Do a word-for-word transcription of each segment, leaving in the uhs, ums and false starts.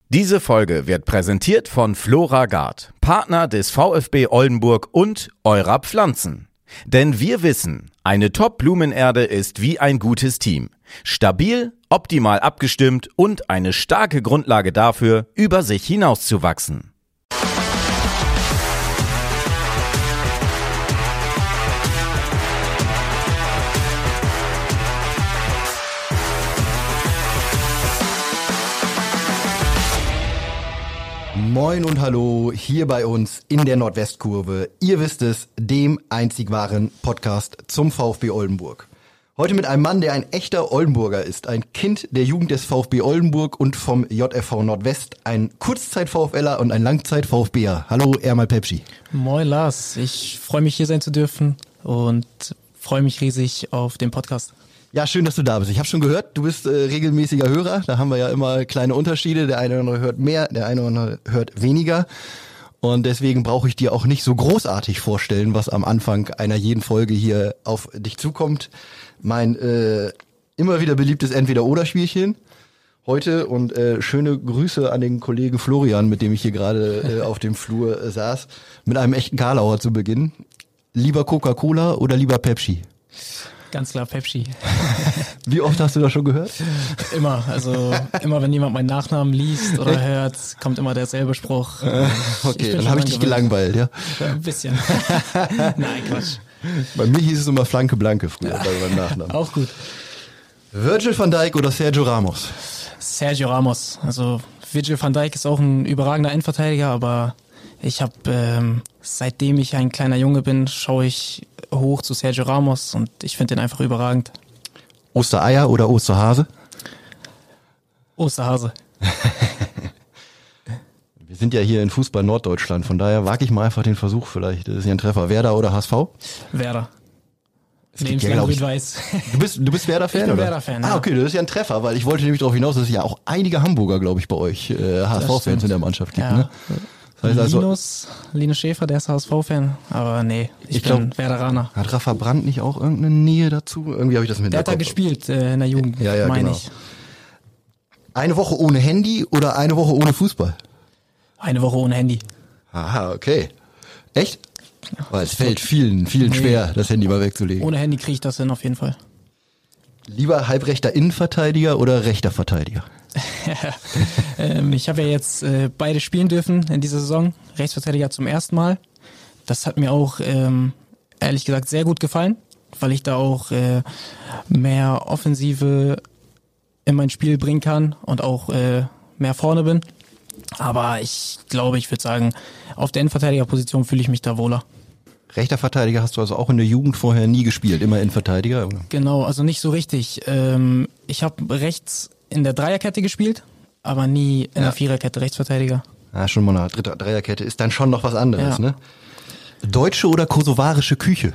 Diese Folge wird präsentiert von Floragard, Partner des VfB Oldenburg und eurer Pflanzen. Denn wir wissen, eine Top-Blumenerde ist wie ein gutes Team. Stabil, optimal abgestimmt und eine starke Grundlage dafür, über sich hinauszuwachsen. Moin und hallo, hier bei uns in der Nordwestkurve. Ihr wisst es, dem einzig wahren Podcast zum VfB Oldenburg. Heute mit einem Mann, der ein echter Oldenburger ist, ein Kind der Jugend des VfB Oldenburg und vom J F V Nordwest, ein Kurzzeit-VfLer und ein Langzeit-VfBer. Hallo, Ermal Pepsi. Moin Lars, ich freue mich hier sein zu dürfen und freue mich riesig auf den Podcast. Ja, schön, dass du da bist. Ich habe schon gehört, du bist äh, regelmäßiger Hörer. Da haben wir ja immer kleine Unterschiede. Der eine oder andere hört mehr, der eine oder andere hört weniger. Und deswegen brauche ich dir auch nicht so großartig vorstellen, was am Anfang einer jeden Folge hier auf dich zukommt. Mein äh, immer wieder beliebtes Entweder-Oder-Spielchen heute und äh, schöne Grüße an den Kollegen Florian, mit dem ich hier gerade äh, auf dem Flur äh, saß, mit einem echten Karlauer zu Beginn. Lieber Coca-Cola oder lieber Pepsi? Ganz klar Pepsi. Wie oft hast du das schon gehört? Immer, also immer wenn jemand meinen Nachnamen liest oder hört, kommt immer derselbe Spruch. Äh, okay, dann habe ich dich gelangweilt, ja? Ja, ein bisschen. Nein, Quatsch. Bei mir hieß es immer Flanke Blanke früher ja. Bei meinem Nachnamen. Auch gut. Virgil van Dijk oder Sergio Ramos? Sergio Ramos. Also Virgil van Dijk ist auch ein überragender Endverteidiger, aber ich habe, ähm, seitdem ich ein kleiner Junge bin, schaue ich hoch zu Sergio Ramos und ich finde den einfach überragend. Ostereier oder Osterhase? Osterhase. Wir sind ja hier in Fußball Norddeutschland, von daher wage ich mal einfach den Versuch, vielleicht ist hier ein Treffer. Werder oder H S V? Werder. Ja, weiß. Du bist, du bist Werder-Fan, ich bin oder? Werder-Fan, ah, ja. okay, das ist ja ein Treffer, weil ich wollte nämlich darauf hinaus, dass es ja auch einige Hamburger, glaube ich, bei euch äh, H S V-Fans in der Mannschaft gibt. Ja. Ne? Das heißt also, Linus, Linus Schäfer, der ist H S V-Fan, aber nee, ich, ich bin glaub, Werderaner. Hat Rafa Brandt nicht auch irgendeine Nähe dazu? Irgendwie habe ich das mit Der hat da gespielt äh, in der Jugend, ja, ja, meine genau. ich. Eine Woche ohne Handy oder eine Woche ohne Fußball? Eine Woche ohne Handy. Aha, okay. Echt? Ja. Weil es fällt vielen, vielen nee. schwer, das Handy mal wegzulegen. Ohne Handy kriege ich das hin, auf jeden Fall. Lieber halbrechter Innenverteidiger oder rechter Verteidiger? ähm, ich habe ja jetzt äh, beide spielen dürfen in dieser Saison. Rechtsverteidiger zum ersten Mal. Das hat mir auch ähm, ehrlich gesagt sehr gut gefallen, weil ich da auch äh, mehr Offensive in mein Spiel bringen kann und auch äh, mehr vorne bin. Aber ich glaube, ich würde sagen, auf der Innenverteidigerposition fühle ich mich da wohler. Rechter Verteidiger hast du also auch in der Jugend vorher nie gespielt, immer Innenverteidiger? Genau, also nicht so richtig. Ähm, ich habe rechts in der Dreierkette gespielt, aber nie in ja. der Viererkette Rechtsverteidiger. Ja, schon mal eine dritte Dreierkette ist dann schon noch was anderes, ja. ne? Deutsche oder kosovarische Küche?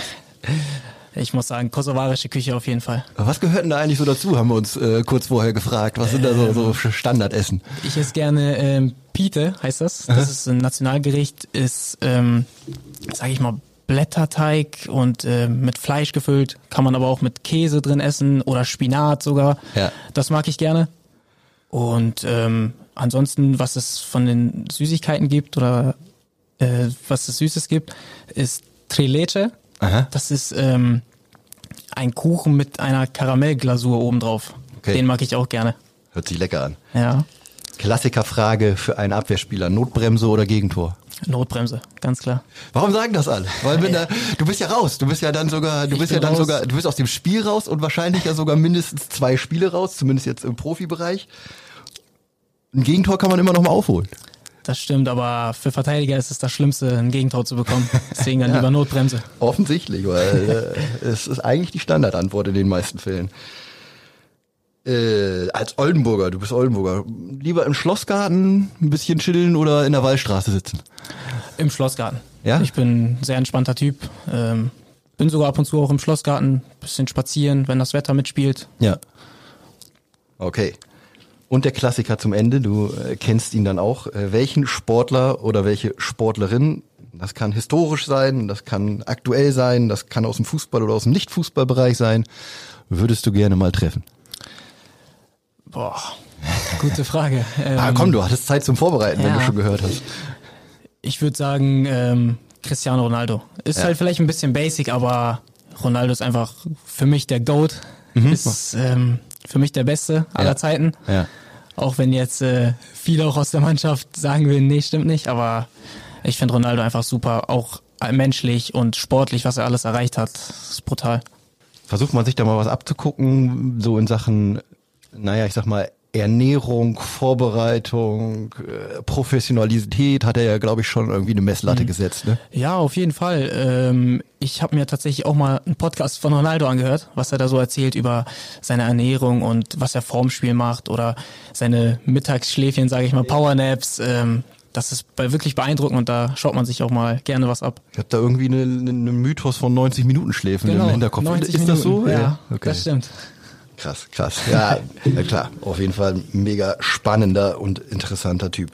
Ich muss sagen, kosovarische Küche auf jeden Fall. Was gehört denn da eigentlich so dazu, haben wir uns äh, kurz vorher gefragt. Was sind da so, so Standardessen? Ich esse gerne ähm, Pite, heißt das. Das Aha. ist ein Nationalgericht, ist, ähm, sag ich mal, Blätterteig und äh, mit Fleisch gefüllt. Kann man aber auch mit Käse drin essen oder Spinat sogar. Ja. Das mag ich gerne. Und ähm, ansonsten, was es von den Süßigkeiten gibt oder äh, was es Süßes gibt, ist Trileche. Aha. Das ist ähm, ein Kuchen mit einer Karamellglasur obendrauf. Okay. Den mag ich auch gerne. Hört sich lecker an. Ja. Klassikerfrage für einen Abwehrspieler. Notbremse oder Gegentor? Notbremse, ganz klar. Warum sagen das alle? Weil wenn da, du bist ja raus, du bist ja dann sogar, du ich bist ja dann raus. sogar, du bist aus dem Spiel raus und wahrscheinlich ja sogar mindestens zwei Spiele raus, zumindest jetzt im Profibereich. Ein Gegentor kann man immer noch mal aufholen. Das stimmt, aber für Verteidiger ist es das Schlimmste, ein Gegentor zu bekommen. Deswegen dann ja, lieber Notbremse. Offensichtlich, weil äh, es ist eigentlich die Standardantwort in den meisten Fällen. Äh, als Oldenburger, du bist Oldenburger, lieber im Schlossgarten ein bisschen chillen oder in der Wallstraße sitzen? Im Schlossgarten. Ja? Ich bin ein sehr entspannter Typ. Ähm, bin sogar ab und zu auch im Schlossgarten, bisschen spazieren, wenn das Wetter mitspielt. Ja. Okay. Und der Klassiker zum Ende, du äh, kennst ihn dann auch. Äh, welchen Sportler oder welche Sportlerin, das kann historisch sein, das kann aktuell sein, das kann aus dem Fußball oder aus dem Nicht-Fußballbereich sein, würdest du gerne mal treffen? Boah, Gute Frage. Ähm, ah, komm, du hattest Zeit zum Vorbereiten, ja. wenn du schon gehört hast. Ich würde sagen, ähm, Cristiano Ronaldo. Ist Ja. halt vielleicht ein bisschen basic, aber Ronaldo ist einfach für mich der GOAT. Mhm. Ist ähm, für mich der Beste aller Ja. Zeiten. Ja. Auch wenn jetzt äh, viele auch aus der Mannschaft sagen will, nee, stimmt nicht. Aber ich finde Ronaldo einfach super, auch menschlich und sportlich, was er alles erreicht hat. Das ist brutal. Versucht man sich da mal was abzugucken, so in Sachen, naja, ich sag mal, Ernährung, Vorbereitung, äh, Professionalität hat er ja, glaube ich, schon irgendwie eine Messlatte Mhm. gesetzt, ne? Ja, auf jeden Fall. Ähm, ich habe mir tatsächlich auch mal einen Podcast von Ronaldo angehört, was er da so erzählt über seine Ernährung und was er vorm Spiel macht oder seine Mittagsschläfchen, sage ich mal, Powernaps. Ähm, das ist bei- wirklich beeindruckend und da schaut man sich auch mal gerne was ab. Ich habe da irgendwie einen eine Mythos von neunzig Minuten Schläfen im Hinterkopf. neunzig Ist das so? Minuten. Ja, okay. das stimmt. Krass, krass. Ja, ja, klar. Auf jeden Fall ein mega spannender und interessanter Typ.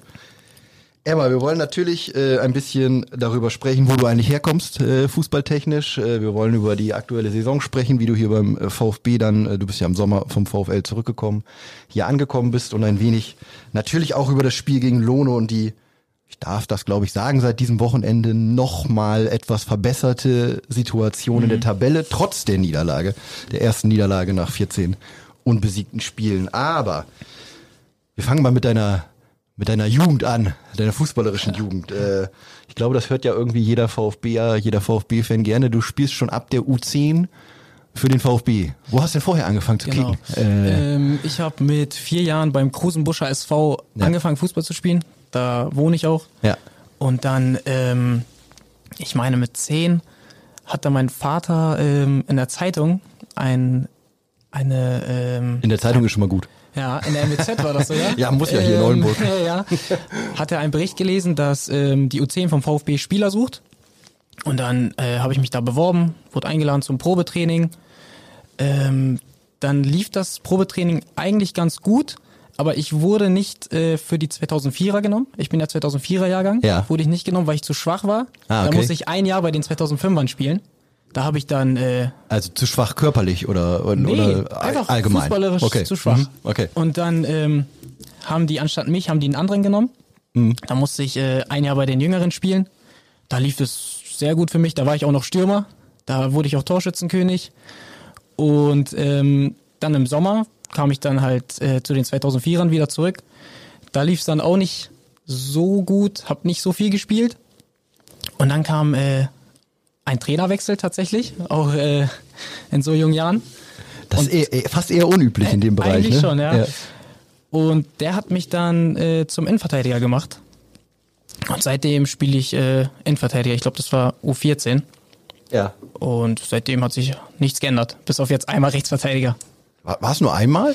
Emma, wir wollen natürlich äh, ein bisschen darüber sprechen, wo du eigentlich herkommst, äh, fußballtechnisch. Äh, wir wollen über die aktuelle Saison sprechen, wie du hier beim äh, VfB dann, äh, du bist ja im Sommer vom VfL zurückgekommen, hier angekommen bist und ein wenig natürlich auch über das Spiel gegen Lono und die, ich darf das glaube ich sagen, seit diesem Wochenende nochmal etwas verbesserte Situation mhm. in der Tabelle, trotz der Niederlage, der ersten Niederlage nach vierzehn unbesiegten Spielen. Aber wir fangen mal mit deiner mit deiner Jugend an, deiner fußballerischen Jugend. Äh, ich glaube, das hört ja irgendwie jeder VfBer, jeder VfB-Fan gerne. Du spielst schon ab der U zehn für den VfB. Wo hast du denn vorher angefangen zu Genau. kicken? Äh, Ähm, ich habe mit vier Jahren beim Krusenbuscher S V Ja. angefangen, Fußball zu spielen. Da wohne ich auch. ja. Und dann, ähm, ich meine mit zehn, hat dann mein Vater ähm, in der Zeitung ein, eine... Ähm, In der Zeitung ist schon mal gut. ja, in der M W Z war das so, ja? Ja, muss ja hier in Oldenburg. Ja, ja. Hat er einen Bericht gelesen, dass ähm, die U zehn vom VfB Spieler sucht. Und dann äh, habe ich mich da beworben, wurde eingeladen zum Probetraining. Ähm, dann lief das Probetraining eigentlich ganz gut, aber ich wurde nicht äh, für die zweitausendvierer genommen. Ich bin ja zweitausendvierer Jahrgang. Ja. Wurde ich nicht genommen, weil ich zu schwach war. Ah, Da okay. musste ich ein Jahr bei den zweitausendfünfern spielen. Da habe ich dann äh, Also zu schwach körperlich oder, oder, Nee, oder einfach allgemein? fußballerisch okay. zu schwach. Mhm. Okay. Und dann ähm, haben die anstatt mich, haben die einen anderen genommen. Mhm. Da musste ich äh, ein Jahr bei den Jüngeren spielen. Da lief es sehr gut für mich. Da war ich auch noch Stürmer. Da wurde ich auch Torschützenkönig. Und ähm, dann im Sommer kam ich dann halt äh, zu den zweitausendvierern wieder zurück. Da lief es dann auch nicht so gut, hab nicht so viel gespielt. Und dann kam äh, ein Trainerwechsel tatsächlich, auch äh, in so jungen Jahren. Das ist eher, eher, fast eher unüblich in dem Bereich. Eigentlich ne? schon, ja. Und der hat mich dann äh, zum Innenverteidiger gemacht. Und seitdem spiele ich äh, Innenverteidiger. Ich glaube, das war U vierzehn. ja. Und seitdem hat sich nichts geändert. Bis auf jetzt einmal Rechtsverteidiger. War, war es nur einmal?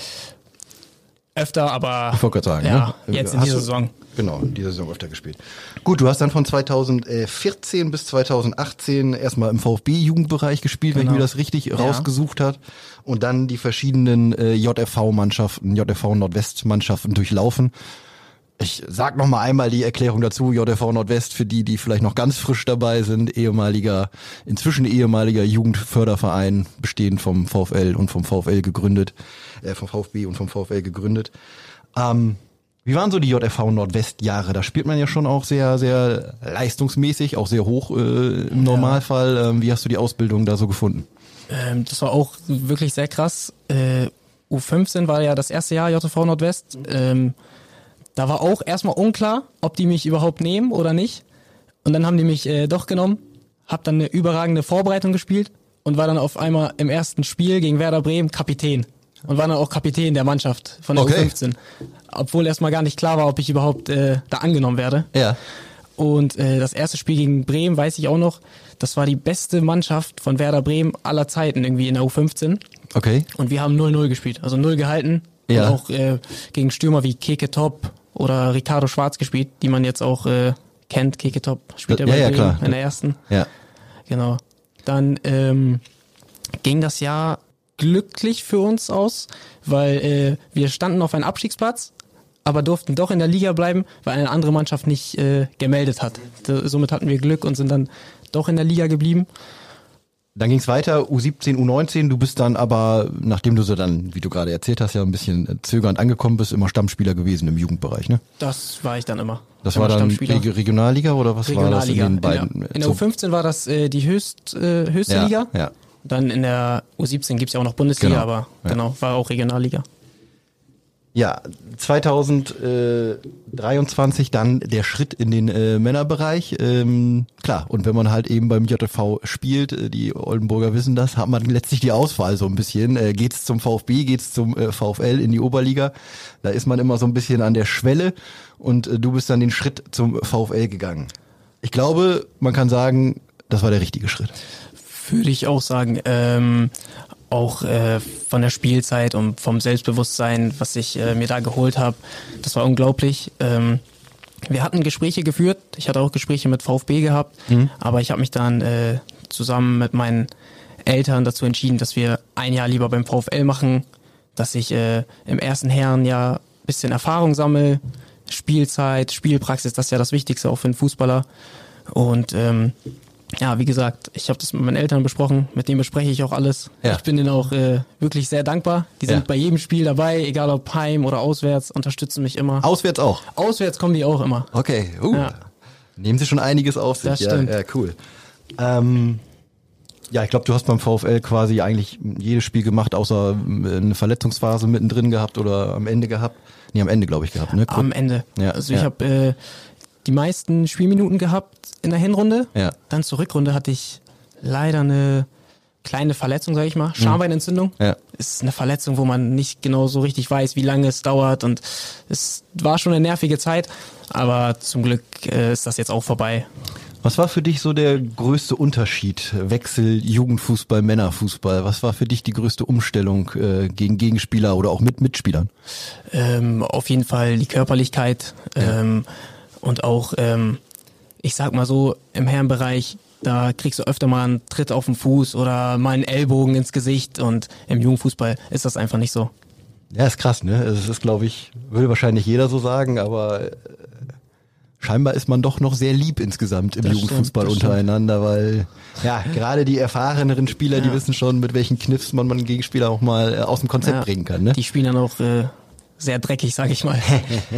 Öfter, aber Ich wollte gerade sagen. ja, ne? jetzt in Hast dieser du- Saison. Genau, in dieser Saison öfter gespielt. Gut, du hast dann von zweitausendvierzehn bis zweitausendachtzehn erstmal im VfB-Jugendbereich gespielt, wenn ich Genau. mir das richtig Ja. rausgesucht hat. Und dann die verschiedenen äh, J F V-Mannschaften, J F V Nordwest-Mannschaften durchlaufen. Ich sag noch mal einmal die Erklärung dazu. J F V Nordwest, für die, die vielleicht noch ganz frisch dabei sind, ehemaliger, inzwischen ehemaliger Jugendförderverein, bestehend vom VfL und vom VfL gegründet, äh, vom VfB und vom VfL gegründet. Ähm, Wie waren so die J F V Nordwest-Jahre? Da spielt man ja schon auch sehr, sehr leistungsmäßig, auch sehr hoch äh, im Normalfall. Ähm, wie hast du die Ausbildung da so gefunden? Ähm, das war auch wirklich sehr krass. Äh, U fünfzehn war ja das erste Jahr J V Nordwest. Ähm, da war auch erstmal unklar, ob die mich überhaupt nehmen oder nicht. Und dann haben die mich äh, doch genommen, hab dann eine überragende Vorbereitung gespielt und war dann auf einmal im ersten Spiel gegen Werder Bremen Kapitän. Und war dann auch Kapitän der Mannschaft von der Okay. U fünfzehn. Obwohl erstmal gar nicht klar war, ob ich überhaupt äh, da angenommen werde. Ja. Und äh, das erste Spiel gegen Bremen, weiß ich auch noch, das war die beste Mannschaft von Werder Bremen aller Zeiten irgendwie in der U fünfzehn. Okay. Und wir haben null null gespielt, also null gehalten. Ja. Und auch äh, gegen Stürmer wie Keke Top oder Ricardo Schwarz gespielt, die man jetzt auch äh, kennt. Keke Top spielt ja Ja, bei ja, Bremen klar. in der ersten. Ja. Genau. Dann ähm, ging das Jahr glücklich für uns aus, weil äh, wir standen auf einem Abstiegsplatz, aber durften doch in der Liga bleiben, weil eine andere Mannschaft nicht äh, gemeldet hat. Da, somit hatten wir Glück und sind dann doch in der Liga geblieben. Dann ging's weiter, U siebzehn, U neunzehn, du bist dann aber, nachdem du so dann, wie du gerade erzählt hast, ja ein bisschen zögernd angekommen bist, immer Stammspieler gewesen im Jugendbereich, ne? Das war ich dann immer. Das immer war dann Reg- Regionalliga oder was war das in den beiden? In der, in der U fünfzehn war das äh, die höchst, äh, höchste ja, Liga. Ja. Dann in der U siebzehn gibt's ja auch noch Bundesliga, Genau. aber Ja. genau, war auch Regionalliga. Ja, zwanzig dreiundzwanzig dann der Schritt in den äh, Männerbereich. Ähm, klar, und wenn man halt eben beim J V spielt, äh, die Oldenburger wissen das, hat man letztlich die Auswahl so ein bisschen. Äh, geht's zum VfB, geht's zum äh, VfL in die Oberliga? Da ist man immer so ein bisschen an der Schwelle und äh, du bist dann den Schritt zum VfL gegangen. Ich glaube, man kann sagen, das war der richtige Schritt. Würde ich auch sagen. Ähm, auch äh, von der Spielzeit und vom Selbstbewusstsein, was ich äh, mir da geholt habe, das war unglaublich. Ähm, wir hatten Gespräche geführt, ich hatte auch Gespräche mit VfB gehabt, mhm. aber ich habe mich dann äh, zusammen mit meinen Eltern dazu entschieden, dass wir ein Jahr lieber beim VfL machen, dass ich äh, im ersten Herrenjahr ein bisschen Erfahrung sammle, Spielzeit, Spielpraxis, das ist ja das Wichtigste auch für einen Fußballer. Und ähm, ja, wie gesagt, ich habe das mit meinen Eltern besprochen, mit denen bespreche ich auch alles. Ja. Ich bin denen auch äh, wirklich sehr dankbar. Die sind Ja. bei jedem Spiel dabei, egal ob heim oder auswärts, unterstützen mich immer. Auswärts auch? Auswärts kommen die auch immer. Okay, uh, Ja. nehmen sie schon einiges auf sich. Das ja, stimmt. ja, cool. Ähm, ja, ich glaube, du hast beim VfL quasi eigentlich jedes Spiel gemacht, außer eine Verletzungsphase mittendrin gehabt oder am Ende gehabt. Nee, am Ende, glaube ich, gehabt. Ne? Am Ende. Ja, also ich ja. habe äh, die meisten Spielminuten gehabt in der Hinrunde. Ja. Dann zur Rückrunde hatte ich leider eine kleine Verletzung, sage ich mal. Schambeinentzündung. Ja. Ist eine Verletzung, wo man nicht genau so richtig weiß, wie lange es dauert. Und es war schon eine nervige Zeit. Aber zum Glück äh, ist das jetzt auch vorbei. Was war für dich so der größte Unterschied? Wechsel Jugendfußball, Männerfußball. Was war für dich die größte Umstellung äh, gegen Gegenspieler oder auch mit Mitspielern? Ähm, auf jeden Fall die Körperlichkeit. Ja. Ähm, und auch, ähm, ich sag mal so, im Herrenbereich, da kriegst du öfter mal einen Tritt auf den Fuß oder mal einen Ellbogen ins Gesicht. Und im Jugendfußball ist das einfach nicht so. Ja, ist krass, ne? Es ist, glaube ich, würde wahrscheinlich jeder so sagen, aber äh, scheinbar ist man doch noch sehr lieb insgesamt im Das Jugendfußball stimmt, das untereinander, weil ja, gerade die erfahreneren Spieler, die Ja. wissen schon, mit welchen Kniffs man einen Gegenspieler auch mal äh, aus dem Konzept Ja, bringen kann, ne? Die spielen dann auch äh, sehr dreckig, sag ich mal.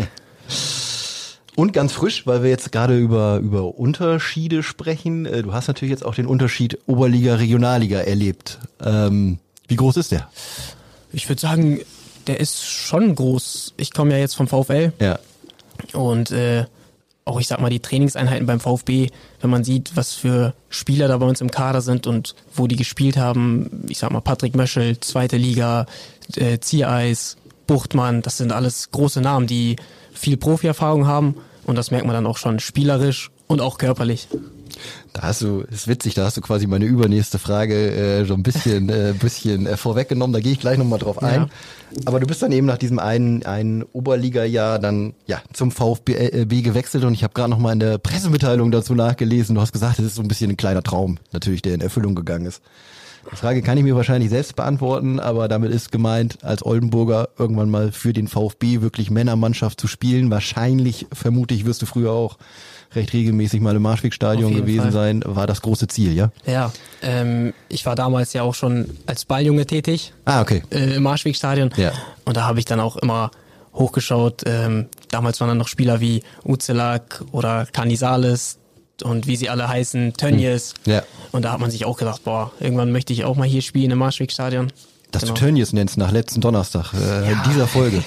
Und ganz frisch, weil wir jetzt gerade über über Unterschiede sprechen. äh, Du hast natürlich jetzt auch den Unterschied Oberliga, Regionalliga erlebt. Ähm, wie groß ist der? Ich würde sagen, der ist schon groß. Ich komme ja jetzt vom VfL Ja. und äh, auch, ich sag mal, die Trainingseinheiten beim VfB, wenn man sieht, was für Spieler da bei uns im Kader sind und wo die gespielt haben, ich sag mal, Patrick Möschel, zweite Liga, äh, Ziereis, Buchtmann, das sind alles große Namen, die viel Profi-Erfahrung haben und das merkt man dann auch schon spielerisch und auch körperlich. Da hast du, ist witzig, da hast du quasi meine übernächste Frage äh, so ein bisschen, äh, bisschen äh, vorweggenommen, da gehe ich gleich nochmal drauf ein. Ja. Aber du bist dann eben nach diesem einen, einen Oberliga-Jahr dann ja zum VfB äh, B gewechselt und ich habe gerade nochmal in der Pressemitteilung dazu nachgelesen, du hast gesagt, es ist so ein bisschen ein kleiner Traum, natürlich, der in Erfüllung gegangen ist. Die Frage kann ich mir wahrscheinlich selbst beantworten, aber damit ist gemeint, als Oldenburger irgendwann mal für den VfB wirklich Männermannschaft zu spielen. Wahrscheinlich, vermute ich, wirst du früher auch recht regelmäßig mal im Marschwegstadion Auf jeden gewesen Fall. sein, war das große Ziel, ja? Ja, ähm, ich war damals ja auch schon als Balljunge tätig. Ah, okay. äh, im Marschwegstadion. Ja. Und da habe ich dann auch immer hochgeschaut. Ähm, damals waren dann noch Spieler wie Uzelak oder Canizales und wie sie alle heißen, Tönnies. Ja. Und da hat man sich auch gedacht, boah, irgendwann möchte ich auch mal hier spielen im Marschwegstadion. Dass Genau. du Tönnies nennst nach letzten Donnerstag, äh, Ja. dieser Folge.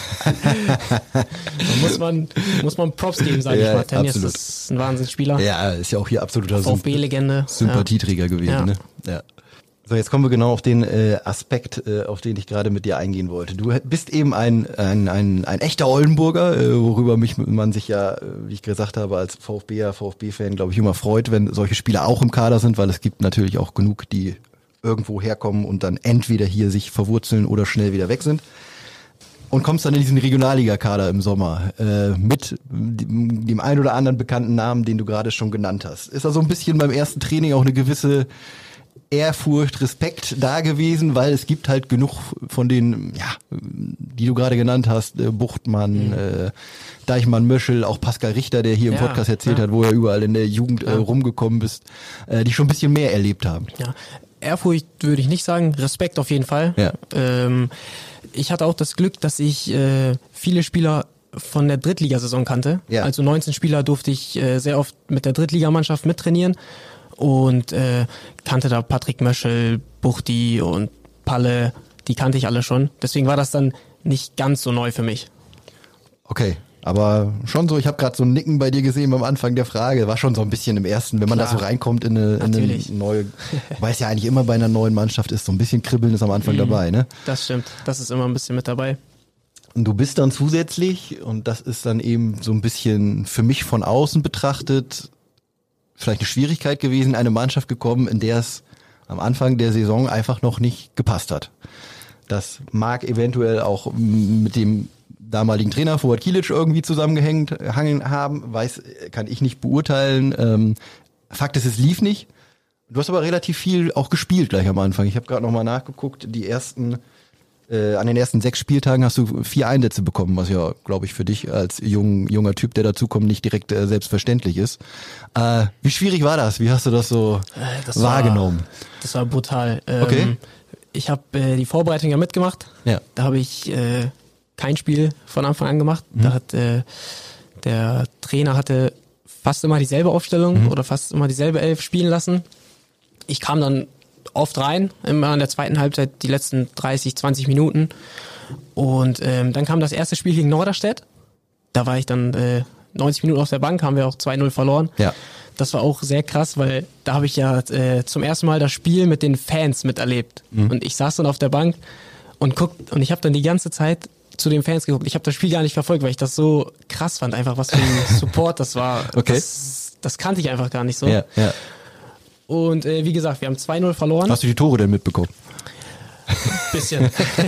Da muss man, muss man Props geben, sage Ja, ich mal. Tönnies absolut. ist ein Wahnsinnsspieler. Ja, ist ja auch hier absoluter Symp- VfB-Legende. Sympathieträger gewesen, Ja. ne? Ja. So, jetzt kommen wir genau auf den äh, Aspekt, äh, auf den ich gerade mit dir eingehen wollte. Du bist eben ein ein ein, ein echter Oldenburger, äh, worüber mich man sich ja, äh, wie ich gesagt habe, als VfBer, VfB-Fan, glaube ich, immer freut, wenn solche Spieler auch im Kader sind, weil es gibt natürlich auch genug, die irgendwo herkommen und dann entweder hier sich verwurzeln oder schnell wieder weg sind. Und kommst dann in diesen Regionalliga-Kader im Sommer äh, mit dem, dem ein oder anderen bekannten Namen, den du gerade schon genannt hast. Ist da so ein bisschen beim ersten Training auch eine gewisse Ehrfurcht, Respekt da gewesen, weil es gibt halt genug von den, ja, die du gerade genannt hast, äh, Buchtmann, mhm. äh, Deichmann, Möschel, auch Pascal Richter, der hier im ja, Podcast erzählt ja. hat, wo er überall in der Jugend ja. äh, rumgekommen bist, äh, die schon ein bisschen mehr erlebt haben. Ja, Ehrfurcht würde ich nicht sagen, Respekt auf jeden Fall. Ja. Ähm, ich hatte auch das Glück, dass ich äh, viele Spieler von der Drittligasaison kannte. Ja. Also neunzehn Spieler durfte ich äh, sehr oft mit der Drittligamannschaft mittrainieren und äh, kannte da Patrick Möschel, Buchti und Palle, die kannte ich alle schon. Deswegen war das dann nicht ganz so neu für mich. Okay, aber schon so, ich habe gerade so ein Nicken bei dir gesehen beim Anfang der Frage, war schon so ein bisschen im ersten, wenn man Klar. da so reinkommt in eine, in eine neue, weil es ja eigentlich immer bei einer neuen Mannschaft ist, so ein bisschen Kribbeln ist am Anfang mhm. dabei, ne? Das stimmt, das ist immer ein bisschen mit dabei. Und du bist dann zusätzlich, und das ist dann eben so ein bisschen für mich von außen betrachtet, vielleicht eine Schwierigkeit gewesen, in eine Mannschaft gekommen, in der es am Anfang der Saison einfach noch nicht gepasst hat. Das mag eventuell auch mit dem damaligen Trainer Fuad Kilic irgendwie zusammengehängt hangen haben, weiß, kann ich nicht beurteilen. Ähm, Fakt ist, es lief nicht. Du hast aber relativ viel auch gespielt gleich am Anfang. Ich habe gerade nochmal nachgeguckt, die ersten Äh, an den ersten sechs Spieltagen hast du vier Einsätze bekommen, was ja, glaube ich, für dich als jung, junger Typ, der dazukommt, nicht direkt äh, selbstverständlich ist. Äh, wie schwierig war das? Wie hast du das so äh, das wahrgenommen? War, das war brutal. Ähm, okay. Ich habe äh, die Vorbereitung ja mitgemacht. Ja. Da habe ich äh, kein Spiel von Anfang an gemacht. Mhm. Da hat äh, der Trainer hatte fast immer dieselbe Aufstellung mhm. oder fast immer dieselbe Elf spielen lassen. Ich kam dann oft rein, immer in der zweiten Halbzeit, die letzten dreißig, zwanzig Minuten. Und ähm, dann kam das erste Spiel gegen Norderstedt. Da war ich dann äh, neunzig Minuten auf der Bank, haben wir auch zwei null verloren. Ja. Das war auch sehr krass, weil da habe ich ja äh, zum ersten Mal das Spiel mit den Fans miterlebt. Mhm. Und ich saß dann auf der Bank und guck, und ich habe dann die ganze Zeit zu den Fans geguckt. Ich habe das Spiel gar nicht verfolgt, weil ich das so krass fand, einfach was für ein Support das war. Okay. Das, das kannte ich einfach gar nicht so. Ja, ja. Und äh, wie gesagt, wir haben zwei null verloren. Hast du die Tore denn mitbekommen? Bisschen.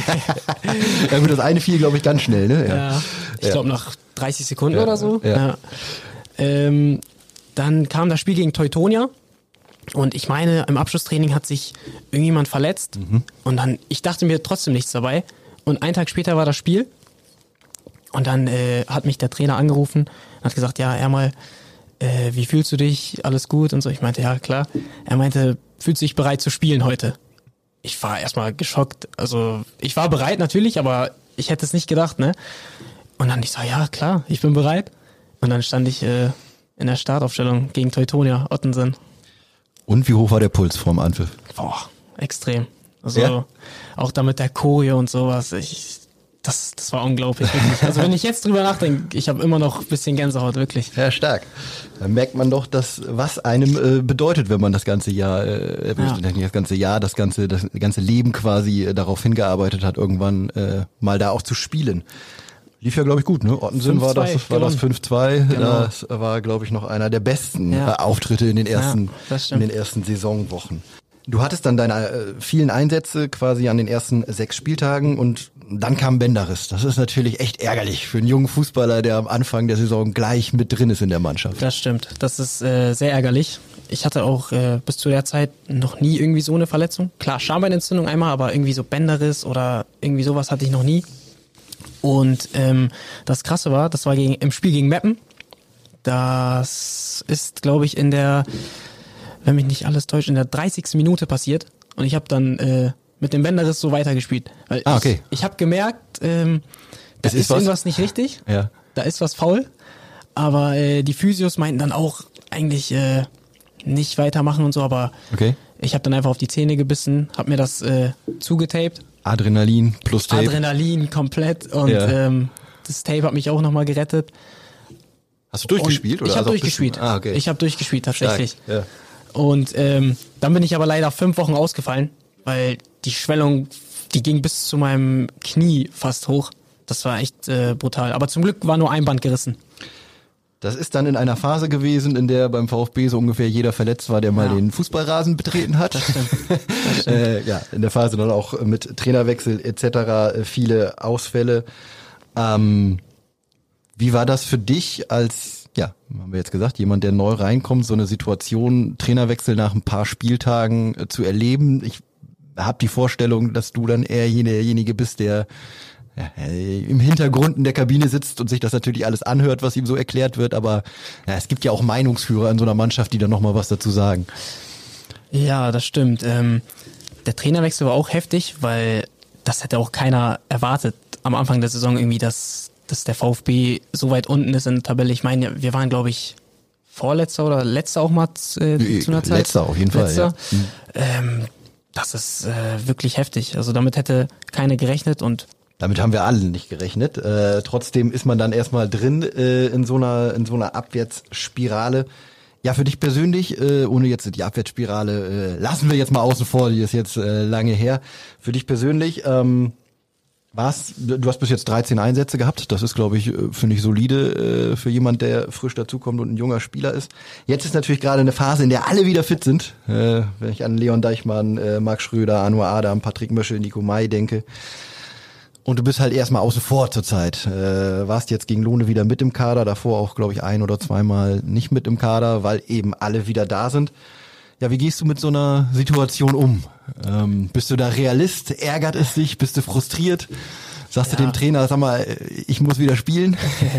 Ja gut, das eine fiel, glaube ich, ganz schnell, ne? Ja, ja ich glaube nach dreißig Sekunden ja, oder so. Ja. Ja. Ähm, dann kam das Spiel gegen Teutonia und ich meine, im Abschlusstraining hat sich irgendjemand verletzt mhm. und dann, ich dachte mir trotzdem nichts dabei und einen Tag später war das Spiel und dann äh, hat mich der Trainer angerufen und hat gesagt, ja, Ermal, äh, wie fühlst du dich? Alles gut? Und so. Ich meinte, ja, klar. Er meinte, fühlst du dich bereit zu spielen heute? Ich war erstmal geschockt. Also, ich war bereit natürlich, aber ich hätte es nicht gedacht, ne? Und dann ich so, ja, klar, ich bin bereit. Und dann stand ich äh, in der Startaufstellung gegen Teutonia, Ottensen. Und wie hoch war der Puls vorm Anpfiff? Boah, extrem. Also, ja? Auch da mit der Choreo und sowas. Ich, Das, das war unglaublich, wirklich. Also wenn ich jetzt drüber nachdenke, ich habe immer noch ein bisschen Gänsehaut, wirklich. Ja, stark. Da merkt man doch, dass was einem äh, bedeutet, wenn man das ganze Jahr, äh, ja. nicht das ganze Jahr, das ganze, das ganze Leben quasi äh, darauf hingearbeitet hat, irgendwann äh, mal da auch zu spielen. Lief ja, glaube ich, gut, ne? Ottensen war das, das war das fünf zwei. Genau. Das war, glaube ich, noch einer der besten ja. äh, Auftritte in den ersten, ja, in den ersten Saisonwochen. Du hattest dann deine äh, vielen Einsätze quasi an den ersten sechs Spieltagen und dann kam Bänderriss. Das ist natürlich echt ärgerlich für einen jungen Fußballer, der am Anfang der Saison gleich mit drin ist in der Mannschaft. Das stimmt. Das ist äh, sehr ärgerlich. Ich hatte auch äh, bis zu der Zeit noch nie irgendwie so eine Verletzung. Klar, Schambeinentzündung einmal, aber irgendwie so Bänderriss oder irgendwie sowas hatte ich noch nie. Und ähm, das Krasse war, das war gegen, im Spiel gegen Meppen. Das ist, glaube ich, in der, wenn mich nicht alles täuscht, in der dreißigsten Minute passiert. Und ich habe dann äh, mit dem Bänderriss so weitergespielt. Weil ah, okay. Ich, ich habe gemerkt, ähm, da ist, ist irgendwas nicht richtig. Ja. Da ist was faul. Aber äh, die Physios meinten dann auch eigentlich äh, nicht weitermachen und so. Aber okay. Ich habe dann einfach auf die Zähne gebissen, habe mir das äh, zugetaped. Adrenalin plus Tape. Adrenalin komplett. Und ja. ähm, das Tape hat mich auch nochmal gerettet. Hast du durchgespielt? Und oder? Ich habe also durchgespielt. Ah, okay. Ich habe durchgespielt, tatsächlich. Ja. Und ähm, dann bin ich aber leider fünf Wochen ausgefallen, weil die Schwellung, die ging bis zu meinem Knie fast hoch. Das war echt äh, brutal. Aber zum Glück war nur ein Band gerissen. Das ist dann in einer Phase gewesen, in der beim VfB so ungefähr jeder verletzt war, der mal ja. den Fußballrasen betreten hat. Das stimmt. Das stimmt. äh, ja, in der Phase dann auch mit Trainerwechsel et cetera viele Ausfälle. Ähm, wie war das für dich als ja, haben wir jetzt gesagt, jemand, der neu reinkommt, so eine Situation, Trainerwechsel nach ein paar Spieltagen äh, zu erleben. Ich habe die Vorstellung, dass du dann eher derjenige bist, der ja, im Hintergrund in der Kabine sitzt und sich das natürlich alles anhört, was ihm so erklärt wird. Aber ja, es gibt ja auch Meinungsführer in so einer Mannschaft, die dann nochmal was dazu sagen. Ja, das stimmt. Ähm, der Trainerwechsel war auch heftig, weil das hätte auch keiner erwartet am Anfang der Saison irgendwie, dass, dass der VfB so weit unten ist in der Tabelle. Ich meine, wir waren, glaube ich, Vorletzter oder Letzter auch mal äh, zu einer Zeit. Letzter auf jeden Letzter. Fall, ja. Mhm. Ähm, das ist äh, wirklich heftig. Also damit hätte keiner gerechnet und damit haben wir alle nicht gerechnet. Äh, trotzdem ist man dann erstmal drin äh, in so einer in so einer Abwärtsspirale. Ja, für dich persönlich, äh, ohne jetzt die Abwärtsspirale, äh, lassen wir jetzt mal außen vor, die ist jetzt äh, lange her. Für dich persönlich, ähm, war's, du hast bis jetzt dreizehn Einsätze gehabt. Das ist, glaube ich, finde ich solide äh, für jemand, der frisch dazukommt und ein junger Spieler ist. Jetzt ist natürlich gerade eine Phase, in der alle wieder fit sind. Äh, wenn ich an Leon Deichmann, äh, Marc Schröder, Anwar Adam, Patrick Möschel, Nico May denke. Und du bist halt erstmal außen vor zurzeit. Äh, warst jetzt gegen Lohne wieder mit im Kader, davor auch, glaube ich, ein oder zweimal nicht mit im Kader, weil eben alle wieder da sind. Ja, wie gehst du mit so einer Situation um? Ähm, bist du da Realist? Ärgert es dich? Bist du frustriert? Sagst ja. du dem Trainer, sag mal, ich muss wieder spielen?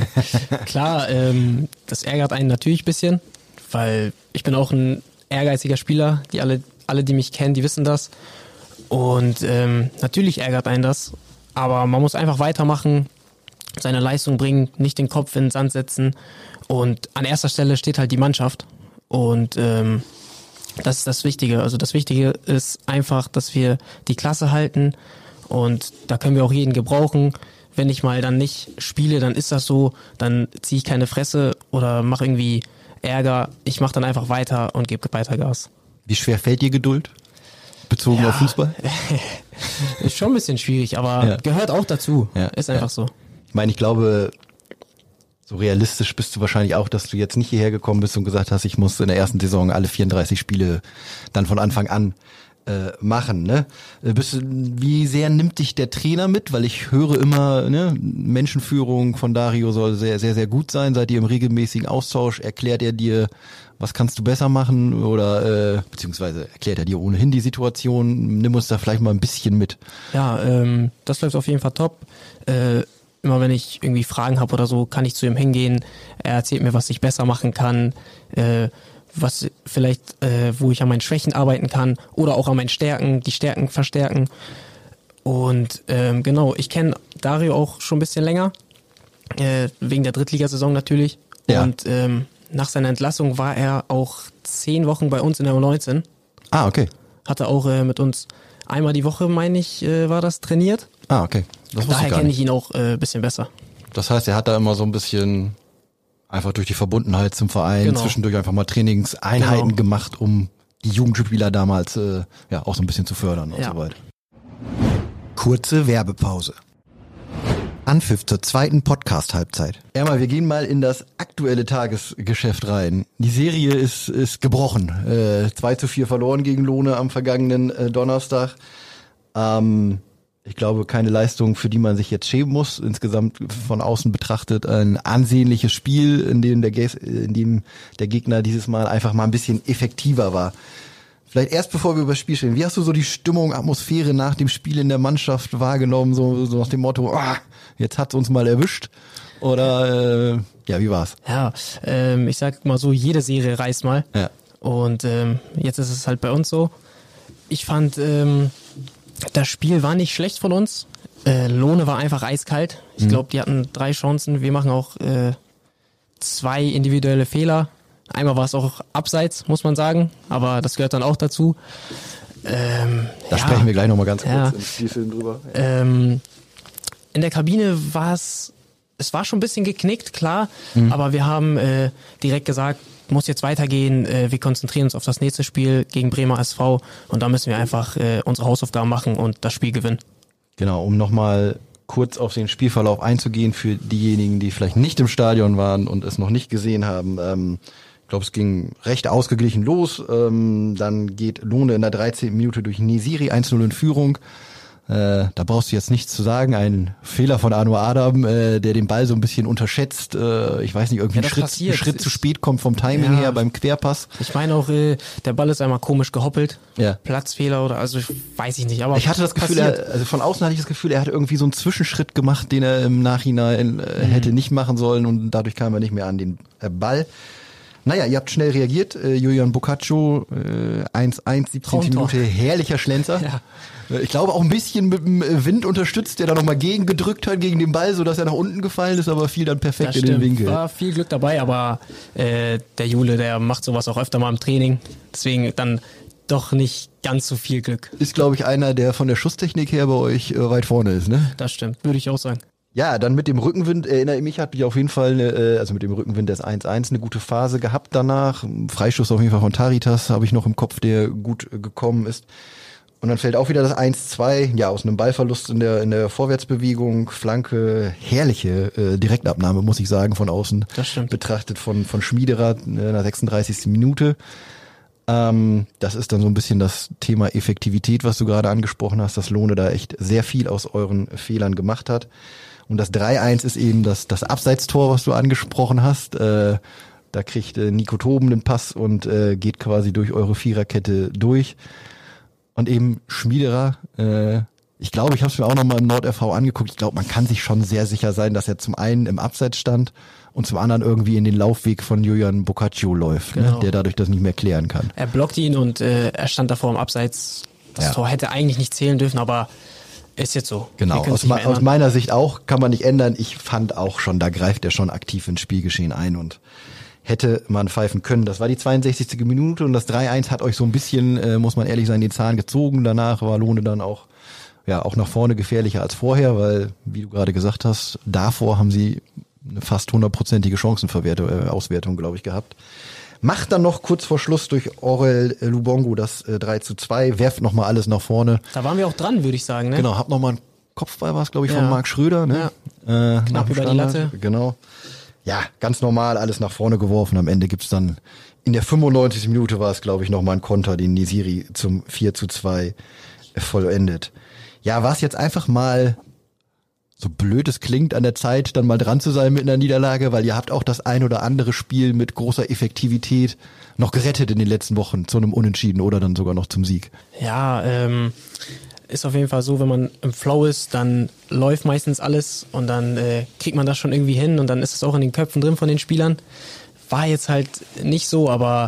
Klar, ähm, das ärgert einen natürlich ein bisschen, weil ich bin auch ein ehrgeiziger Spieler. Die alle, alle, die mich kennen, die wissen das. Und ähm, natürlich ärgert einen das. Aber man muss einfach weitermachen, seine Leistung bringen, nicht den Kopf in den Sand setzen. Und an erster Stelle steht halt die Mannschaft. Und ähm, das ist das Wichtige. Also das Wichtige ist einfach, dass wir die Klasse halten. Und da können wir auch jeden gebrauchen. Wenn ich mal dann nicht spiele, dann ist das so. Dann ziehe ich keine Fresse oder mache irgendwie Ärger. Ich mache dann einfach weiter und gebe weiter Gas. Wie schwer fällt dir Geduld? Bezogen ja. auf Fußball? Ist schon ein bisschen schwierig, aber ja. gehört auch dazu. Ja. Ist einfach ja. so. Ich meine, ich glaube, so realistisch bist du wahrscheinlich auch, dass du jetzt nicht hierher gekommen bist und gesagt hast, ich muss in der ersten Saison alle vierunddreißig Spiele dann von Anfang an äh, machen. Ne? Bist du, wie sehr nimmt dich der Trainer mit? Weil ich höre immer, ne, Menschenführung von Dario soll sehr, sehr, sehr gut sein. Seid ihr im regelmäßigen Austausch? Erklärt er dir, was kannst du besser machen? Oder äh, beziehungsweise erklärt er dir ohnehin die Situation? Nimm uns da vielleicht mal ein bisschen mit. Ja, ähm, das läuft auf jeden Fall top. Äh, immer wenn ich irgendwie Fragen habe oder so, kann ich zu ihm hingehen. Er erzählt mir, was ich besser machen kann, äh, was vielleicht, äh, wo ich an meinen Schwächen arbeiten kann oder auch an meinen Stärken, die Stärken verstärken. Und ähm, genau, ich kenne Dario auch schon ein bisschen länger, äh, wegen der Drittligasaison natürlich. Ja. Und ähm, nach seiner Entlassung war er auch zehn Wochen bei uns in der U neunzehn. Ah, okay. Hatte auch äh, mit uns einmal die Woche, meine ich, äh, war das trainiert. Ah, okay. Das Daher kenne ich ihn auch ein äh, bisschen besser. Das heißt, er hat da immer so ein bisschen einfach durch die Verbundenheit zum Verein genau. zwischendurch einfach mal Trainingseinheiten genau. gemacht, um die Jugendspieler damals äh, ja auch so ein bisschen zu fördern und ja. so weiter. Kurze Werbepause. Anpfiff zur zweiten Podcast-Halbzeit. Ermal, wir gehen mal in das aktuelle Tagesgeschäft rein. Die Serie ist ist gebrochen. Äh, zwei zu vier verloren gegen Lohne am vergangenen äh, Donnerstag. Ähm, ich glaube, keine Leistung, für die man sich jetzt schämen muss. Insgesamt von außen betrachtet ein ansehnliches Spiel, in dem der, Ge- in dem der Gegner dieses Mal einfach mal ein bisschen effektiver war. Vielleicht erst bevor wir über das Spiel stehen, wie hast du so die Stimmung, Atmosphäre nach dem Spiel in der Mannschaft wahrgenommen, so, so nach dem Motto, ah, jetzt hat's uns mal erwischt? Oder, äh, ja, wie war's? Ja, ähm, ich sag mal so, jede Serie reißt mal. Ja. Und ähm, jetzt ist es halt bei uns so. Ich fand, ähm, das Spiel war nicht schlecht von uns. Äh, Lohne war einfach eiskalt. Ich mhm. glaube, die hatten drei Chancen. Wir machen auch äh, zwei individuelle Fehler. Einmal war es auch abseits, muss man sagen, aber das gehört dann auch dazu. Ähm, da ja, sprechen wir gleich nochmal ganz kurz ja, im Spielfilm drüber. Ähm, in der Kabine war es, es war schon ein bisschen geknickt, klar, mhm. aber wir haben äh, direkt gesagt, muss jetzt weitergehen, äh, wir konzentrieren uns auf das nächste Spiel gegen Bremer S V und da müssen wir einfach äh, unsere Hausaufgaben machen und das Spiel gewinnen. Genau, um nochmal kurz auf den Spielverlauf einzugehen für diejenigen, die vielleicht nicht im Stadion waren und es noch nicht gesehen haben. Ähm, Ich glaube, es ging recht ausgeglichen los. Ähm, dann geht Lohne in der dreizehnten Minute durch Nesiri eins null in Führung. Äh, da brauchst du jetzt nichts zu sagen. Ein Fehler von Anwar Adam, äh, der den Ball so ein bisschen unterschätzt. Äh, ich weiß nicht, irgendwie ja, einen Schritt, Schritt zu spät kommt vom Timing ja. her beim Querpass. Ich meine auch, äh, der Ball ist einmal komisch gehoppelt. Ja. Platzfehler oder also weiß ich nicht. Aber ich hatte das Gefühl, er, also von außen hatte ich das Gefühl, er hat irgendwie so einen Zwischenschritt gemacht, den er im Nachhinein äh, mhm. hätte nicht machen sollen und dadurch kam er nicht mehr an den äh, Ball. Naja, ihr habt schnell reagiert. Äh, Julian Boccaccio, äh, eins eins, siebzehnte Minute, herrlicher Schlenzer. Ja. Äh, ich glaube auch ein bisschen mit dem Wind unterstützt, der da nochmal gegen gedrückt hat, gegen den Ball, sodass er nach unten gefallen ist, aber fiel dann perfekt das in stimmt. den Winkel. War viel Glück dabei, aber äh, der Jule, der macht sowas auch öfter mal im Training. Deswegen dann doch nicht ganz so viel Glück. Ist, glaube ich, einer, der von der Schusstechnik her bei euch äh, weit vorne ist, ne? Das stimmt, würde ich auch sagen. Ja, dann mit dem Rückenwind, erinnere ich mich, hat ich auf jeden Fall, eine, also mit dem Rückenwind des eins eins eine gute Phase gehabt danach. Freistoß auf jeden Fall von Taritas habe ich noch im Kopf, der gut gekommen ist. Und dann fällt auch wieder das eins zwei, ja, aus einem Ballverlust in der in der Vorwärtsbewegung, Flanke, herrliche äh, Direktabnahme, muss ich sagen, von außen das stimmt. betrachtet von von Schmiederer in der sechsunddreißigsten Minute. Ähm, das ist dann so ein bisschen das Thema Effektivität, was du gerade angesprochen hast, dass Lohne da echt sehr viel aus euren Fehlern gemacht hat. Und das drei eins ist eben das, das Abseitstor, was du angesprochen hast. Äh, da kriegt äh, Nico Toben den Pass und äh, geht quasi durch eure Viererkette durch. Und eben Schmiederer, äh, ich glaube, ich habe es mir auch nochmal im NordRV angeguckt. Ich glaube, man kann sich schon sehr sicher sein, dass er zum einen im Abseits stand und zum anderen irgendwie in den Laufweg von Julian Boccaccio läuft, genau. ne, der dadurch das nicht mehr klären kann. Er blockt ihn und äh, er stand davor im Abseits. Das ja. Tor hätte eigentlich nicht zählen dürfen, aber ist jetzt so. Genau, aus, ma- aus meiner Sicht auch, kann man nicht ändern. Ich fand auch schon, da greift er schon aktiv ins Spielgeschehen ein und hätte man pfeifen können. Das war die zweiundsechzigste Minute und das drei eins hat euch so ein bisschen, äh, muss man ehrlich sein, den Zahn gezogen. Danach war Lohne dann auch, ja, auch nach vorne gefährlicher als vorher, weil, wie du gerade gesagt hast, davor haben sie eine fast hundertprozentige Chancenverwertung, äh, Auswertung, glaube ich, gehabt. Macht dann noch kurz vor Schluss durch Orel Lubongo das äh, drei zu zwei, werft nochmal alles nach vorne. Da waren wir auch dran, würde ich sagen, ne? Genau, hab nochmal einen Kopfball, war es, glaube ich, ja. von Marc Schröder, ne? Ja. Äh, Knapp über die Latte. Genau. Ja, ganz normal, alles nach vorne geworfen. Am Ende gibt's dann, in der fünfundneunzigsten Minute war es, glaube ich, nochmal ein Konter, den Nesiri zum vier zu zwei vollendet. Ja, war es jetzt einfach mal, so blöd es klingt, an der Zeit, dann mal dran zu sein mit einer Niederlage, weil ihr habt auch das ein oder andere Spiel mit großer Effektivität noch gerettet in den letzten Wochen zu einem Unentschieden oder dann sogar noch zum Sieg. Ja, ähm, ist auf jeden Fall so, wenn man im Flow ist, dann läuft meistens alles und dann äh, kriegt man das schon irgendwie hin und dann ist es auch in den Köpfen drin von den Spielern. War jetzt halt nicht so, aber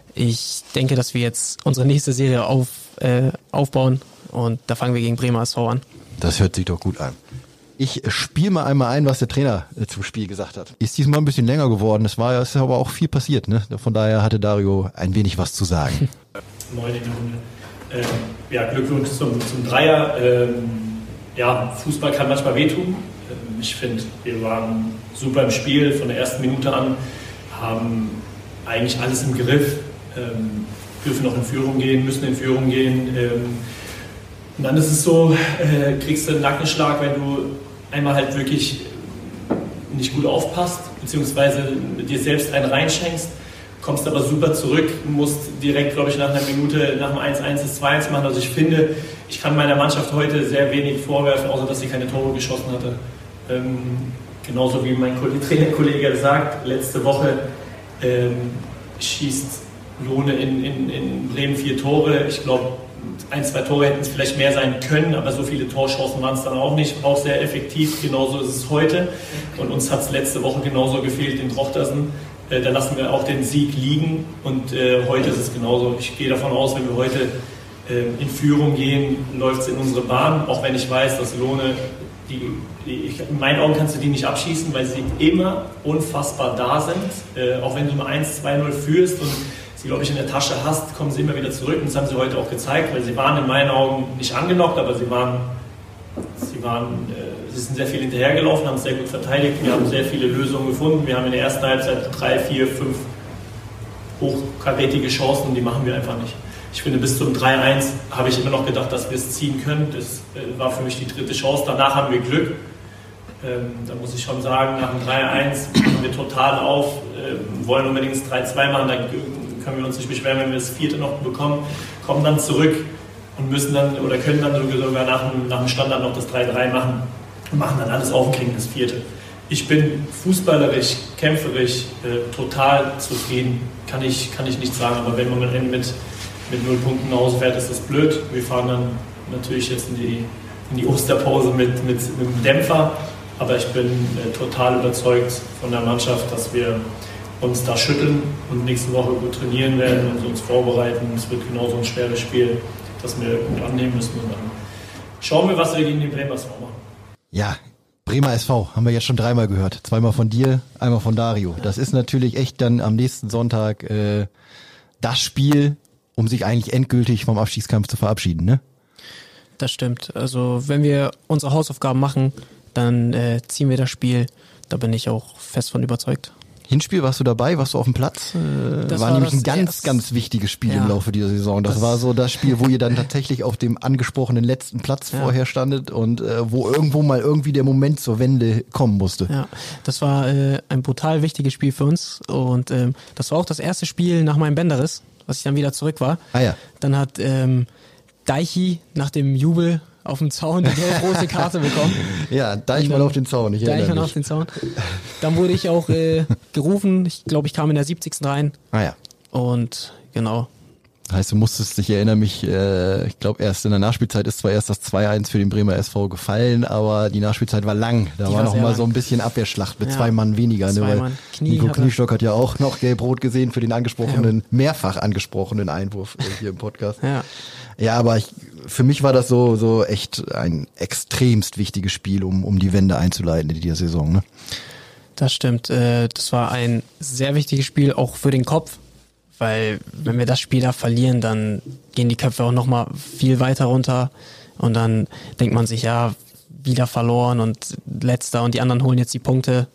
ich denke, dass wir jetzt unsere nächste Serie auf, äh, aufbauen und da fangen wir gegen Bremer S V an. Das hört sich doch gut an. Ich spiele mal einmal ein, was der Trainer äh, zum Spiel gesagt hat. Ist diesmal ein bisschen länger geworden. Es war ja, ist aber auch viel passiert, ne? Von daher hatte Dario ein wenig was zu sagen. Moin in der Runde. Ähm, ja, Glückwunsch zum, zum Dreier. Ähm, ja, Fußball kann manchmal wehtun. Ähm, ich finde, wir waren super im Spiel von der ersten Minute an, haben eigentlich alles im Griff, ähm, dürfen noch in Führung gehen, müssen in Führung gehen. Ähm, und dann ist es so, äh, kriegst du einen Nackenschlag, wenn du einmal halt wirklich nicht gut aufpasst, beziehungsweise dir selbst einen reinschenkst, kommst aber super zurück, musst direkt, glaube ich, nach einer Minute, nach dem eins eins das zwei eins machen. Also ich finde, ich kann meiner Mannschaft heute sehr wenig vorwerfen, außer dass sie keine Tore geschossen hatte. Ähm, genauso wie mein Trainerkollege sagt, letzte Woche ähm, schießt Lohne in, in, in Bremen vier Tore. Ich glaube, ein, zwei Tore hätten es vielleicht mehr sein können, aber so viele Torchancen waren es dann auch nicht. Auch sehr effektiv, genauso ist es heute. Und uns hat es letzte Woche genauso gefehlt in Drochtersen. Äh, da lassen wir auch den Sieg liegen und äh, heute ist es genauso. Ich gehe davon aus, wenn wir heute äh, in Führung gehen, läuft es in unsere Bahn, auch wenn ich weiß, dass Lohne, die, die, ich, in meinen Augen kannst du die nicht abschießen, weil sie immer unfassbar da sind. Äh, auch wenn du nur eins zwei null führst und sie, glaube ich, in der Tasche hast, kommen sie immer wieder zurück. Und das haben sie heute auch gezeigt, weil sie waren in meinen Augen nicht angenockt, aber sie waren, sie waren, äh, sie sind sehr viel hinterhergelaufen, haben es sehr gut verteidigt. Wir haben sehr viele Lösungen gefunden. Wir haben in der ersten Halbzeit drei, vier, fünf hochkarätige Chancen und die machen wir einfach nicht. Ich finde, bis zum drei eins habe ich immer noch gedacht, dass wir es ziehen können. Das äh, war für mich die dritte Chance. Danach haben wir Glück. Ähm, da muss ich schon sagen, nach dem drei eins haben wir total auf, äh, wollen unbedingt das drei zwei machen. Da können wir uns nicht beschweren, wenn wir das vierte noch bekommen, kommen dann zurück und müssen dann oder können dann sogar nach dem, nach dem Standard noch das drei drei machen und machen dann alles auf und kriegen das vierte. Ich bin fußballerisch, kämpferisch äh, total zufrieden, kann ich, kann ich nicht sagen, aber wenn man mit, mit, mit null Punkten nach Hause fährt, ist das blöd. Wir fahren dann natürlich jetzt in die, in die Osterpause mit, mit, mit einem Dämpfer, aber ich bin äh, total überzeugt von der Mannschaft, dass wir uns da schütteln und nächste Woche gut trainieren werden und uns vorbereiten. Es wird genauso ein schweres Spiel, das wir gut annehmen müssen und dann schauen wir, was wir gegen den Bremer S V machen. Ja, Bremer S V haben wir jetzt schon dreimal gehört. Zweimal von dir, einmal von Dario. Das ist natürlich echt dann am nächsten Sonntag äh, das Spiel, um sich eigentlich endgültig vom Abstiegskampf zu verabschieden, ne? Das stimmt. Also wenn wir unsere Hausaufgaben machen, dann äh, ziehen wir das Spiel. Da bin ich auch fest von überzeugt. Hinspiel, warst du dabei? Warst du auf dem Platz? Äh, Das war war nämlich das ein ganz, erst- ganz wichtiges Spiel Ja. im Laufe dieser Saison. Das, Das- war so das Spiel, wo ihr dann tatsächlich auf dem angesprochenen letzten Platz Ja. vorher standet und äh, wo irgendwo mal irgendwie der Moment zur Wende kommen musste. Ja, das war äh, ein brutal wichtiges Spiel für uns und ähm, das war auch das erste Spiel nach meinem Bänderriss, was ich dann wieder zurück war. Ah ja. Dann hat ähm, Deichi nach dem Jubel auf dem Zaun die gelb-rote Karte bekommen. Ja, da ich mal auf den Zaun. Ich erinnere Deichmann mich. auf den Zaun. Dann wurde ich auch äh, gerufen. Ich glaube, ich kam in der siebzigsten rein. Ah ja. Und genau. Heißt, du musstest, ich erinnere mich, äh, ich glaube erst in der Nachspielzeit ist zwar erst das zwei eins für den Bremer S V gefallen, aber die Nachspielzeit war lang. Da Die war war noch sehr mal lang. so ein bisschen Abwehrschlacht mit Ja. zwei Mann weniger. Zwei Ne, weil Mann. Knie Nico hat er. Kniestock hat ja auch noch gelb-rot gesehen für den angesprochenen, mehrfach angesprochenen Einwurf äh, hier im Podcast. Ja. Ja, aber ich, für mich war das so so echt ein extremst wichtiges Spiel, um um die Wende einzuleiten in dieser Saison. Ne? Das stimmt. Äh, das war ein sehr wichtiges Spiel, auch für den Kopf. Weil wenn wir das Spiel da verlieren, dann gehen die Köpfe auch nochmal viel weiter runter. Und dann denkt man sich, ja, wieder verloren und letzter und die anderen holen jetzt die Punkte.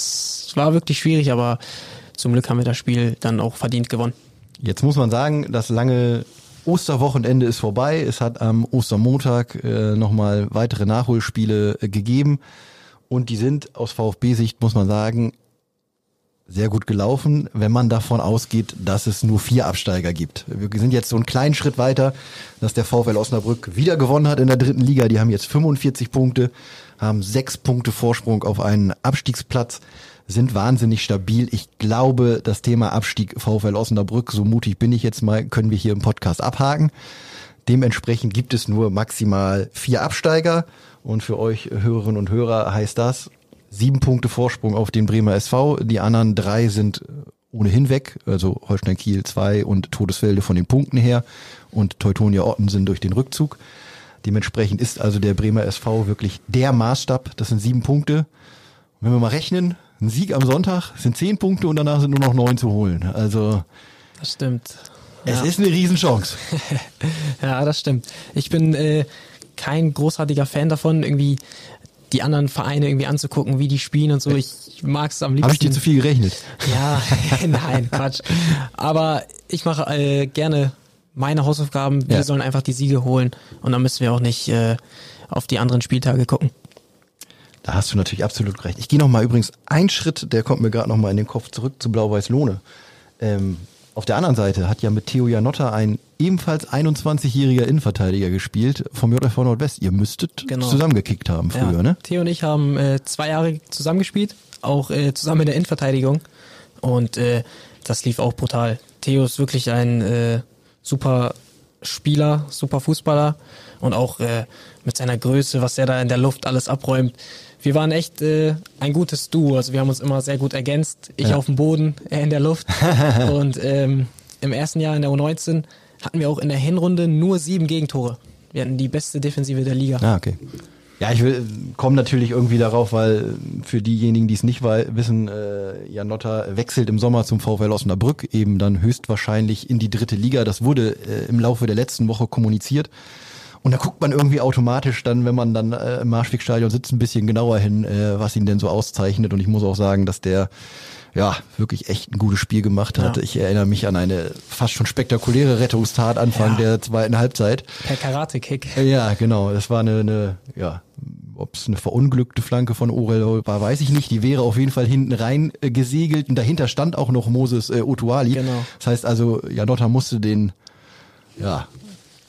Es war wirklich schwierig, aber zum Glück haben wir das Spiel dann auch verdient gewonnen. Jetzt muss man sagen, das lange Osterwochenende ist vorbei. Es hat am Ostermontag äh, nochmal weitere Nachholspiele äh, gegeben. Und die sind aus VfB-Sicht, muss man sagen, sehr gut gelaufen, wenn man davon ausgeht, dass es nur vier Absteiger gibt. Wir sind jetzt so einen kleinen Schritt weiter, dass der VfL Osnabrück wieder gewonnen hat in der dritten Liga. Die haben jetzt fünfundvierzig Punkte, haben sechs Punkte Vorsprung auf einen Abstiegsplatz, sind wahnsinnig stabil. Ich glaube, das Thema Abstieg VfL Osnabrück, so mutig bin ich jetzt mal, können wir hier im Podcast abhaken. Dementsprechend gibt es nur maximal vier Absteiger. Und für euch Hörerinnen und Hörer heißt das, sieben Punkte Vorsprung auf den Bremer S V. Die anderen drei sind ohnehin weg. Also Holstein Kiel zwei und Todesfelde von den Punkten her. Und Teutonia Ottensen durch den Rückzug. Dementsprechend ist also der Bremer S V wirklich der Maßstab. Das sind sieben Punkte. Und wenn wir mal rechnen, ein Sieg am Sonntag sind zehn Punkte und danach sind nur noch neun zu holen. Also Das stimmt. es Ja. ist eine Riesenchance. Ja, das stimmt. Ich bin äh, kein großartiger Fan davon, irgendwie die anderen Vereine irgendwie anzugucken, wie die spielen und so. Ich mag es am liebsten. Habe ich dir zu viel gerechnet? Ja, nein, Quatsch. Aber ich mache äh, gerne meine Hausaufgaben. Wir Ja. sollen einfach die Siege holen und dann müssen wir auch nicht äh, auf die anderen Spieltage gucken. Da hast du natürlich absolut recht. Ich gehe noch mal übrigens einen Schritt, der kommt mir gerade noch mal in den Kopf zurück zu Blau-Weiß Lohne. Ähm, auf der anderen Seite hat ja mit Theo Janotta ein ebenfalls einundzwanzigjähriger Innenverteidiger gespielt vom J V Nordwest. Ihr müsstet Genau. zusammengekickt haben früher, ja. ne? Theo und ich haben äh, zwei Jahre zusammengespielt, auch äh, zusammen in der Innenverteidigung und äh, das lief auch brutal. Theo ist wirklich ein äh, super Spieler, super Fußballer und auch äh, mit seiner Größe, was er da in der Luft alles abräumt. Wir waren echt äh, ein gutes Duo, also wir haben uns immer sehr gut ergänzt. Ich Ja. auf dem Boden, er in der Luft. Und ähm, im ersten Jahr in der U neunzehn hatten wir auch in der Hinrunde nur sieben Gegentore. Wir hatten die beste Defensive der Liga. Ah, okay. Ja, ich will komme natürlich irgendwie darauf, weil für diejenigen, die es nicht wei- wissen, äh, Janotta wechselt im Sommer zum VfL Osnabrück, eben dann höchstwahrscheinlich in die dritte Liga. Das wurde äh, im Laufe der letzten Woche kommuniziert. Und da guckt man irgendwie automatisch dann, wenn man dann äh, im Marschwegstadion sitzt, ein bisschen genauer hin, äh, was ihn denn so auszeichnet. Und ich muss auch sagen, dass der ja wirklich echt ein gutes Spiel gemacht hat. Ja. Ich erinnere mich an eine fast schon spektakuläre Rettungstat Anfang Ja. der zweiten Halbzeit. Per Karate-Kick. Ja, genau. Das war eine, eine ja, ob es eine verunglückte Flanke von Orel war, weiß ich nicht. Die wäre auf jeden Fall hinten rein äh, gesegelt und dahinter stand auch noch Moses äh, Otuali. Genau. Das heißt also, Janotta musste den ja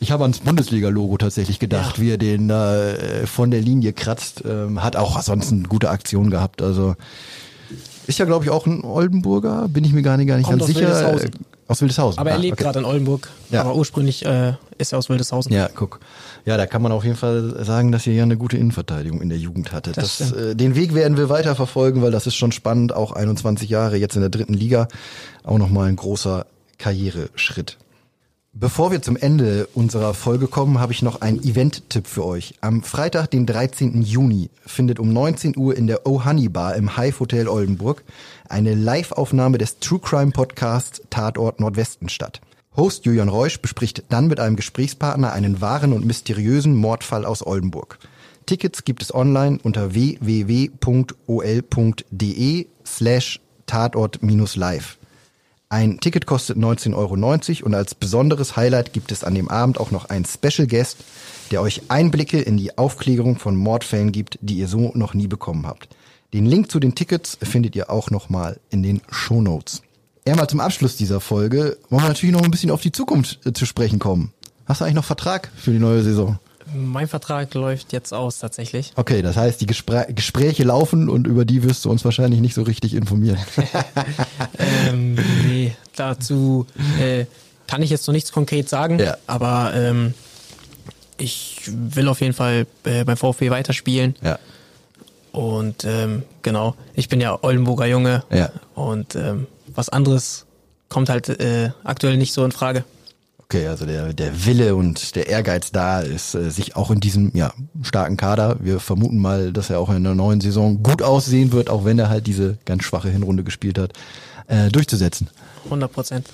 Ich habe ans Bundesliga-Logo tatsächlich gedacht, Ja. wie er den äh, von der Linie kratzt. Ähm, hat auch sonst eine gute Aktion gehabt. Also ist ja, glaube ich, auch ein Oldenburger. Bin ich mir gar nicht, gar nicht Kommt ganz aus sicher. Wildeshausen. Äh, Aus Wildeshausen. Aber er Ah, lebt okay. gerade in Oldenburg. Ja. Aber ursprünglich äh, ist er aus Wildeshausen. Ja, guck. Ja, da kann man auf jeden Fall sagen, dass ihr ja eine gute Innenverteidigung in der Jugend hattet. Das Das, stimmt. äh, den Weg werden wir weiter verfolgen, weil das ist schon spannend. Auch einundzwanzig Jahre jetzt in der dritten Liga. Auch nochmal ein großer Karriereschritt. Bevor wir zum Ende unserer Folge kommen, habe ich noch einen Event-Tipp für euch. Am Freitag, den dreizehnten Juni, findet um neunzehn Uhr in der Oh Honey Bar im Hive Hotel Oldenburg eine Live-Aufnahme des True Crime Podcasts Tatort Nordwesten statt. Host Julian Reusch bespricht dann mit einem Gesprächspartner einen wahren und mysteriösen Mordfall aus Oldenburg. Tickets gibt es online unter w w w punkt o l punkt d e slash tatort minus live. Ein Ticket kostet neunzehn Euro neunzig und als besonderes Highlight gibt es an dem Abend auch noch einen Special Guest, der euch Einblicke in die Aufklärung von Mordfällen gibt, die ihr so noch nie bekommen habt. Den Link zu den Tickets findet ihr auch nochmal in den Shownotes. Einmal zum Abschluss dieser Folge wollen wir natürlich noch ein bisschen auf die Zukunft äh, zu sprechen kommen. Hast du eigentlich noch Vertrag für die neue Saison? Mein Vertrag läuft jetzt aus tatsächlich. Okay, das heißt, die Gespr- Gespräche laufen und über die wirst du uns wahrscheinlich nicht so richtig informieren. ähm, nee, dazu äh, kann ich jetzt noch nichts konkret sagen, Ja. aber ähm, ich will auf jeden Fall äh, beim VfB weiterspielen. Ja. Und ähm, genau, ich bin ja Oldenburger Junge Ja. und ähm, was anderes kommt halt äh, aktuell nicht so in Frage. Okay, also der, der Wille und der Ehrgeiz da ist, äh, sich auch in diesem ja, starken Kader, wir vermuten mal, dass er auch in der neuen Saison gut aussehen wird, auch wenn er halt diese ganz schwache Hinrunde gespielt hat, äh, durchzusetzen. hundert Prozent.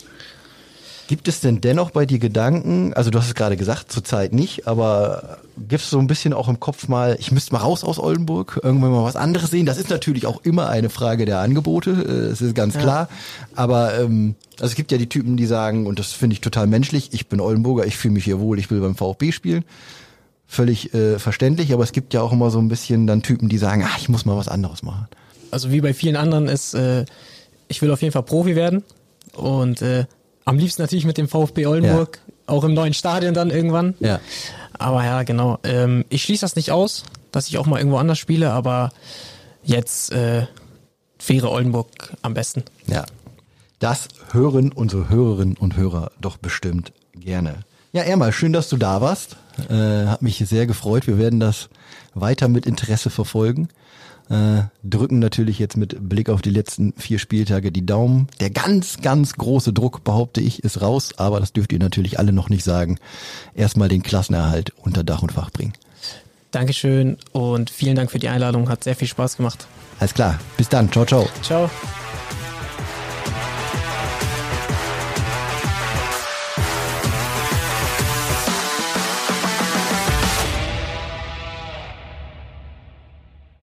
Gibt es denn dennoch bei dir Gedanken, also du hast es gerade gesagt, zurzeit nicht, aber gibt's so ein bisschen auch im Kopf mal, ich müsste mal raus aus Oldenburg, irgendwann mal was anderes sehen? Das ist natürlich auch immer eine Frage der Angebote, äh, das ist ganz Ja. klar, aber ähm, also es gibt ja die Typen, die sagen, und das finde ich total menschlich, ich bin Oldenburger, ich fühle mich hier wohl, ich will beim VfB spielen. Völlig äh, verständlich, aber es gibt ja auch immer so ein bisschen dann Typen, die sagen, ach, ich muss mal was anderes machen. Also wie bei vielen anderen ist, äh, ich will auf jeden Fall Profi werden und äh, am liebsten natürlich mit dem VfB Oldenburg, auch im neuen Stadion dann irgendwann. Ja. Aber ja, genau. Ähm, ich schließe das nicht aus, dass ich auch mal irgendwo anders spiele, aber jetzt äh, wäre Oldenburg am besten. Ja, das hören unsere Hörerinnen und Hörer doch bestimmt gerne. Ja, Ermal, schön, dass du da warst. Äh, hat mich sehr gefreut. Wir werden das weiter mit Interesse verfolgen. Äh, drücken natürlich jetzt mit Blick auf die letzten vier Spieltage die Daumen. Der ganz, ganz große Druck, behaupte ich, ist raus, aber das dürft ihr natürlich alle noch nicht sagen. Erstmal den Klassenerhalt unter Dach und Fach bringen. Dankeschön und vielen Dank für die Einladung. Hat sehr viel Spaß gemacht. Alles klar, bis dann. Ciao, ciao. Ciao.